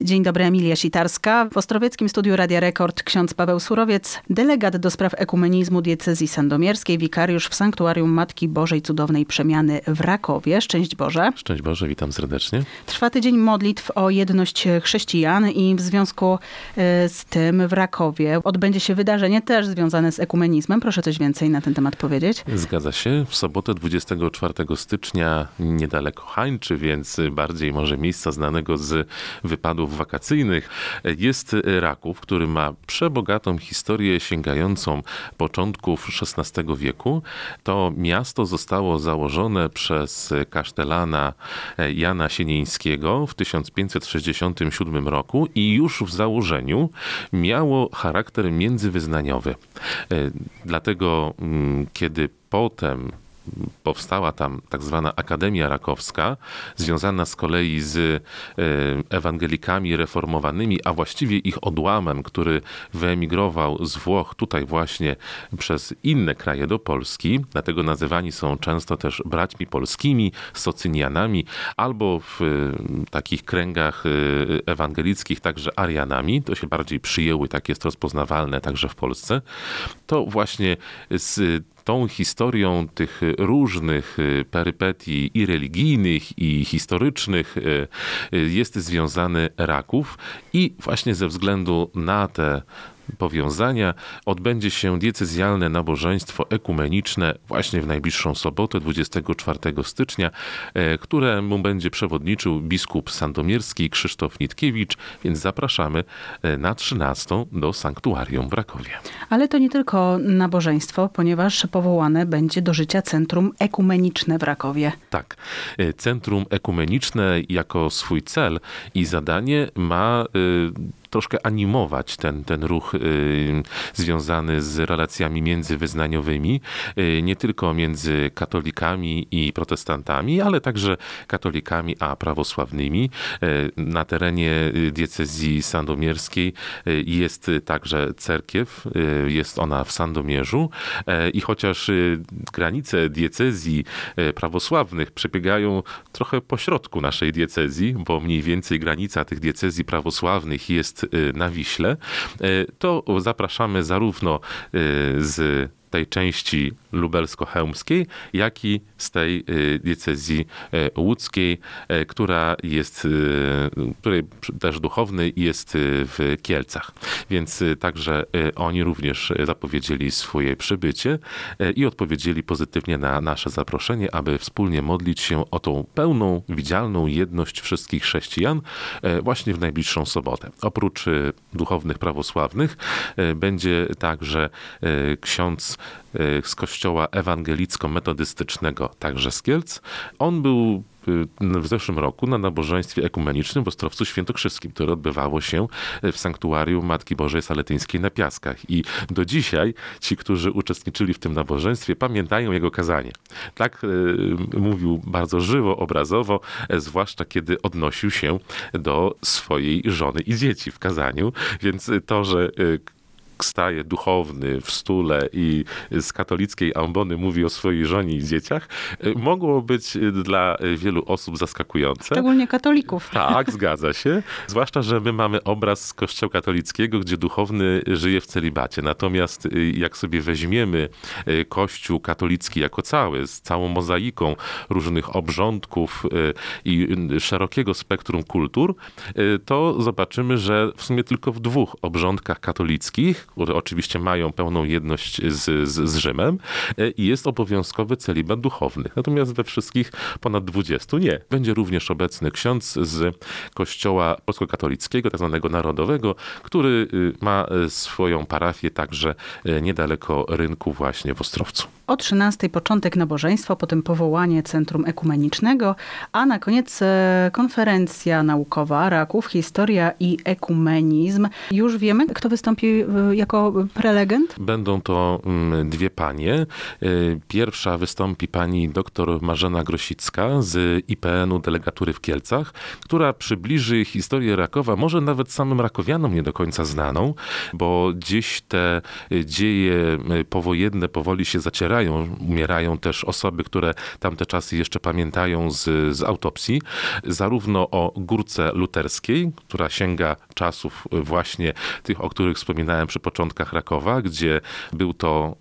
Dzień dobry, Emilia Sitarska. W ostrowieckim studiu Radia Rekord ksiądz Paweł Surowiec, delegat do spraw ekumenizmu diecezji sandomierskiej, wikariusz w Sanktuarium Matki Bożej Cudownej Przemiany w Rakowie. Szczęść Boże. Szczęść Boże, witam serdecznie. Trwa tydzień modlitw o jedność chrześcijan i w związku z tym w Rakowie odbędzie się wydarzenie też związane z ekumenizmem. Proszę coś więcej na ten temat powiedzieć. Zgadza się. W sobotę 24 stycznia niedaleko Hańczy, więc bardziej może miejsca znanego z wypadów wakacyjnych, jest Raków, który ma przebogatą historię sięgającą początków XVI wieku. To miasto zostało założone przez kasztelana Jana Sienieńskiego w 1567 roku i już w założeniu miało charakter międzywyznaniowy. Dlatego, kiedy potem powstała tam tak zwana Akademia Rakowska, związana z kolei z ewangelikami reformowanymi, a właściwie ich odłamem, który wyemigrował z Włoch tutaj właśnie przez inne kraje do Polski. Dlatego nazywani są często też braćmi polskimi, Socynianami, albo w takich kręgach ewangelickich także Arianami. To się bardziej przyjęły, tak jest rozpoznawalne także w Polsce. To właśnie z tą historią tych różnych perypetii i religijnych, i historycznych jest związany Raków i właśnie ze względu na te powiązania odbędzie się diecezjalne nabożeństwo ekumeniczne właśnie w najbliższą sobotę, 24 stycznia, któremu będzie przewodniczył biskup sandomierski Krzysztof Nitkiewicz, więc zapraszamy na 13 do sanktuarium w Rakowie. Ale to nie tylko nabożeństwo, ponieważ powołane będzie do życia Centrum Ekumeniczne w Rakowie. Tak. Centrum Ekumeniczne jako swój cel i zadanie ma troszkę animować ten ruch związany z relacjami międzywyznaniowymi, nie tylko między katolikami i protestantami, ale także katolikami a prawosławnymi. Na terenie diecezji sandomierskiej jest także cerkiew, jest ona w Sandomierzu i chociaż granice diecezji prawosławnych przebiegają trochę pośrodku naszej diecezji, bo mniej więcej granica tych diecezji prawosławnych jest na Wiśle, to zapraszamy zarówno z tej części lubelsko-chełmskiej, jak i z tej diecezji łódzkiej, której też duchowny jest w Kielcach. Więc także oni również zapowiedzieli swoje przybycie i odpowiedzieli pozytywnie na nasze zaproszenie, aby wspólnie modlić się o tą pełną, widzialną jedność wszystkich chrześcijan właśnie w najbliższą sobotę. Oprócz duchownych prawosławnych będzie także ksiądz z kościoła ewangelicko-metodystycznego, także z Kielc. On był w zeszłym roku na nabożeństwie ekumenicznym w Ostrowcu Świętokrzyskim, które odbywało się w Sanktuarium Matki Bożej Saletyńskiej na Piaskach. I do dzisiaj ci, którzy uczestniczyli w tym nabożeństwie, pamiętają jego kazanie. Tak mówił bardzo żywo, obrazowo, zwłaszcza kiedy odnosił się do swojej żony i dzieci w kazaniu. Więc to, że staje duchowny w stule i z katolickiej ambony mówi o swojej żonie i dzieciach, mogło być dla wielu osób zaskakujące. Szczególnie katolików. Tak, zgadza się. Zwłaszcza, że my mamy obraz z kościoła katolickiego, gdzie duchowny żyje w celibacie. Natomiast jak sobie weźmiemy kościół katolicki jako cały, z całą mozaiką różnych obrządków i szerokiego spektrum kultur, to zobaczymy, że w sumie tylko w 2 obrządkach katolickich, które oczywiście mają pełną jedność z Rzymem, i jest obowiązkowy celibat duchowny. Natomiast we wszystkich ponad 20 nie. Będzie również obecny ksiądz z kościoła polskokatolickiego, tak zwanego narodowego, który ma swoją parafię także niedaleko rynku właśnie w Ostrowcu. O 13 początek nabożeństwa, potem powołanie Centrum Ekumenicznego, a na koniec konferencja naukowa Raków, historia i ekumenizm. Już wiemy, kto wystąpi jako prelegent? Będą to dwie panie. Pierwsza wystąpi pani dr Marzena Grosicka z IPN-u Delegatury w Kielcach, która przybliży historię Rakowa, może nawet samym rakowianom nie do końca znaną, bo gdzieś te dzieje powojenne powoli się zacierają. Umierają też osoby, które tamte czasy jeszcze pamiętają z autopsji. Zarówno o Górce Luterskiej, która sięga czasów właśnie tych, o których wspominałem przy początkach Rakowa, gdzie był to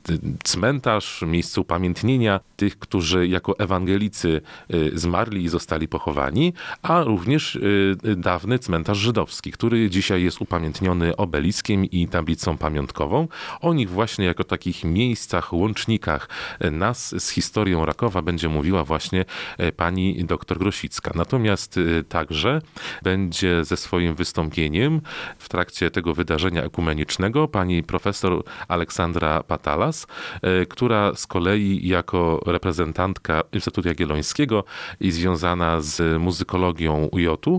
cmentarz, miejsce upamiętnienia tych, którzy jako ewangelicy zmarli i zostali pochowani, a również dawny cmentarz żydowski, który dzisiaj jest upamiętniony obeliskiem i tablicą pamiątkową. O nich właśnie jako takich miejscach, łącznikach nas z historią Rakowa będzie mówiła właśnie pani dr Grosicka. Natomiast także będzie ze swoim wystąpieniem w trakcie tego wydarzenia ekumenicznego pani profesor Aleksandra Patalas, która z kolei jako reprezentantka Instytutu Jagiellońskiego i związana z muzykologią UJ-u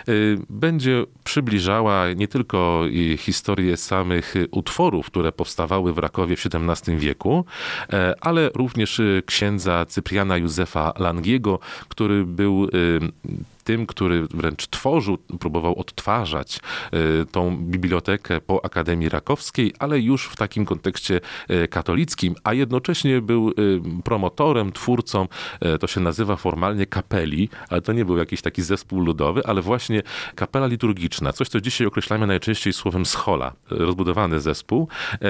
będzie przybliżała nie tylko historię samych utworów, które powstawały w Rakowie w XVII wieku, ale również księdza Cypriana Józefa Langiego, który był tym, który wręcz tworzył, próbował odtwarzać tą bibliotekę po Akademii Rakowskiej, ale już w takim kontekście katolickim, a jednocześnie był promotorem, twórcą, to się nazywa formalnie kapeli, ale to nie był jakiś taki zespół ludowy, ale właśnie kapela liturgiczna, coś co dzisiaj określamy najczęściej słowem schola, rozbudowany zespół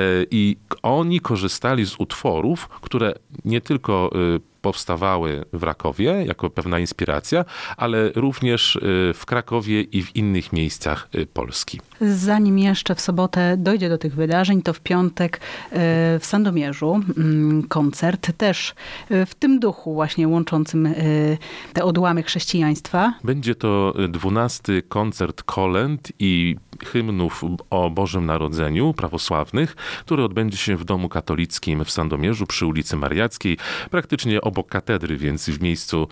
i oni korzystali z utworów, które nie tylko powstawały w Rakowie jako pewna inspiracja, ale również w Krakowie i w innych miejscach Polski. Zanim jeszcze w sobotę dojdzie do tych wydarzeń, to w piątek w Sandomierzu koncert też w tym duchu właśnie łączącym te odłamy chrześcijaństwa. Będzie to 12. koncert kolęd i hymnów o Bożym Narodzeniu prawosławnych, który odbędzie się w Domu Katolickim w Sandomierzu przy ulicy Mariackiej, praktycznie obok katedry, więc w miejscu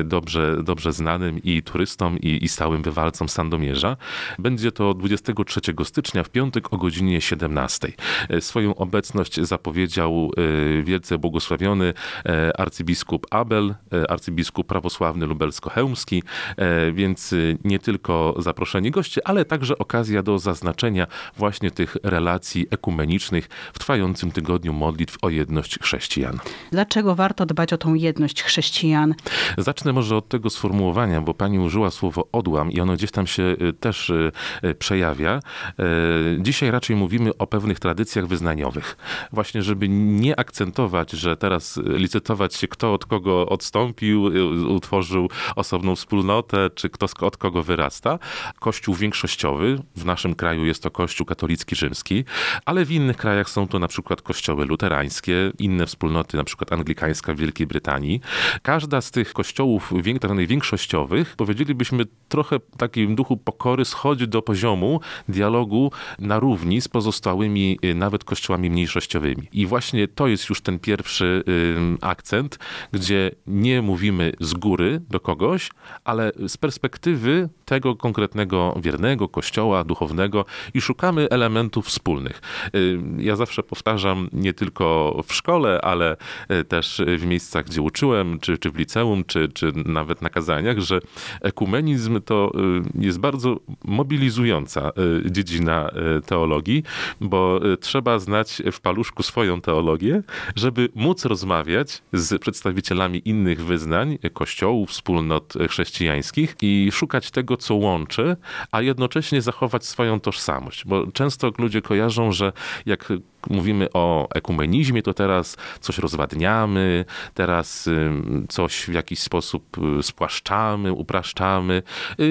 dobrze znanym i turystom, i stałym bywalcom Sandomierza. Będzie to 23 stycznia w piątek o godzinie 17. Swoją obecność zapowiedział wielce błogosławiony arcybiskup Abel, arcybiskup prawosławny lubelsko-chełmski, więc nie tylko zaproszeni goście, ale także okazja do zaznaczenia właśnie tych relacji ekumenicznych w trwającym tygodniu modlitw o jedność chrześcijan. Dlaczego warto dbać o tą jedność chrześcijan? Zacznę może od tego sformułowania, bo pani użyła słowo odłam i ono gdzieś tam się też przejawia. Dzisiaj raczej mówimy o pewnych tradycjach wyznaniowych. Właśnie, żeby nie akcentować, że teraz licytować się, kto od kogo odstąpił, utworzył osobną wspólnotę, czy kto od kogo wyrasta. Kościół większościowy, w naszym kraju jest to Kościół katolicki rzymski, ale w innych krajach są to na przykład kościoły luterańskie, inne wspólnoty, na przykład anglikańska w Wielkiej Brytanii. Każda z tych kościołów większościowych, powiedzielibyśmy trochę w takim duchu pokory, schodzi do poziomu dialogu na równi z pozostałymi nawet kościołami mniejszościowymi. I właśnie to jest już ten pierwszy akcent, gdzie nie mówimy z góry do kogoś, ale z perspektywy tego konkretnego wiernego kościoła duchownego i szukamy elementów wspólnych. Ja zawsze powtarzam, nie tylko w szkole, ale też w miejscach, gdzie uczyłem, czy w liceum, czy nawet na kazaniach, że ekumenizm to jest bardzo mobilizująca dziedzina teologii, bo trzeba znać w paluszku swoją teologię, żeby móc rozmawiać z przedstawicielami innych wyznań, kościołów, wspólnot chrześcijańskich i szukać tego, co łączy, a jednocześnie zachować swoją tożsamość. Bo często ludzie kojarzą, że jak mówimy o ekumenizmie, to teraz coś rozwadniamy, teraz coś w jakiś sposób spłaszczamy, upraszczamy.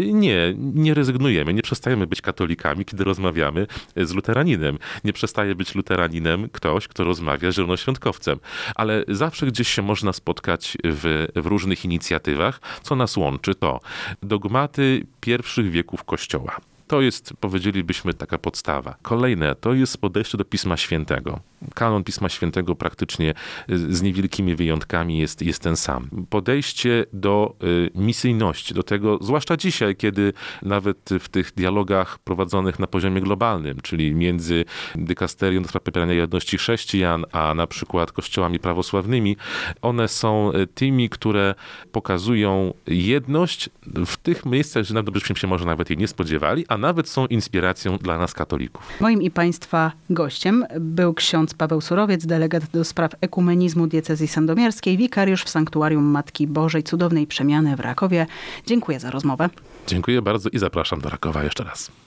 Nie rezygnujemy, nie przestajemy być katolikami, kiedy rozmawiamy z luteraninem. Nie przestaje być luteraninem ktoś, kto rozmawia z zielonoświątkowcem. Ale zawsze gdzieś się można spotkać w różnych inicjatywach. Co nas łączy, to dogmaty pierwszych wieków Kościoła. To jest, powiedzielibyśmy, taka podstawa. Kolejne to jest podejście do Pisma Świętego. kanon Pisma Świętego praktycznie z niewielkimi wyjątkami jest ten sam. Podejście do misyjności, do tego, zwłaszcza dzisiaj, kiedy nawet w tych dialogach prowadzonych na poziomie globalnym, czyli między dykasterią do spraw popierania jedności chrześcijan, a na przykład kościołami prawosławnymi, one są tymi, które pokazują jedność w tych miejscach, że nawet byśmy się może nawet jej nie spodziewali, a nawet są inspiracją dla nas katolików. Moim i Państwa gościem był ksiądz Paweł Surowiec, delegat do spraw ekumenizmu diecezji sandomierskiej, wikariusz w Sanktuarium Matki Bożej Cudownej Przemiany w Rakowie. Dziękuję za rozmowę. Dziękuję bardzo i zapraszam do Rakowa jeszcze raz.